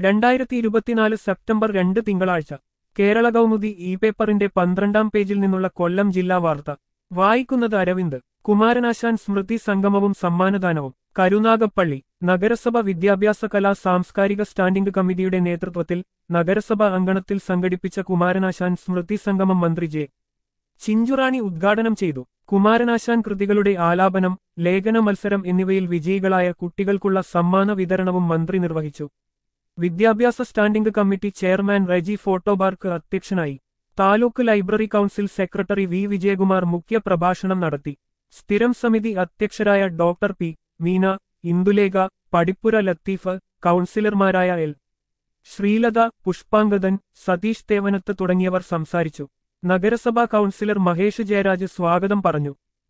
2024 September 2 തിങ്കളാഴ്ച കേരള കൗമുദി പേപ്പറിന്റെ 12-ാം പേജിൽ നിന്നുള്ള കൊല്ലം ജില്ലാ വാർത്ത വായിക്കുന്നത് അരവിന്ദ്. കുമാരനാശാൻ സ്മൃതി സംഗമവും സമ്മാനദാനവും. കരുനാഗപ്പള്ളി നഗരസഭ വിദ്യാഭ്യാസ കലാ സാംസ്കാരിക സ്റ്റാൻഡിംഗ് കമ്മിറ്റിയുടെ നേതൃത്വത്തിൽ നഗരസഭ അങ്കണത്തിൽ സംഘടിപ്പിച്ച കുമാരനാശാൻ സ്മൃതി സംഗമം മന്ത്രി ജെ. ചിഞ്ചുറാണി ഉദ്ഘാടനം ചെയ്തു. കുമാരനാശാൻ കൃതികളുടെ ആലാപനം, ലേഖന മത്സരം എന്നിവയിൽ വിജയികളായ കുട്ടികൾക്കുള്ള സമ്മാന വിതരണവും മന്ത്രി നിർവഹിച്ചു. വിദ്യാഭ്യാസ സ്റ്റാൻഡിംഗ് കമ്മിറ്റി ചെയർമാൻ റെജി ഫോട്ടോബാർക്ക് അധ്യക്ഷനായി. Taluk library council secretary V Vijayakumar മുഖ്യ പ്രഭാഷണം നടത്തി. സ്ഥിരം സമിതി അധ്യക്ഷരായ ഡോക്ടർ പി. മീന, ഇന്ദുലേഖ, പടിപ്പുര ലത്തീഫ്, കൗൺസിലർമാരായ എൽ. ശ്രീലത, പുഷ്പാങ്കദൻ, സതീഷ് തേവനത്ത് തുടങ്ങിയവർ സംസാരിച്ചു. നഗരസഭാ കൗൺസിലർ മഹേഷ് ജയരാജ് സ്വാഗതം പറഞ്ഞു.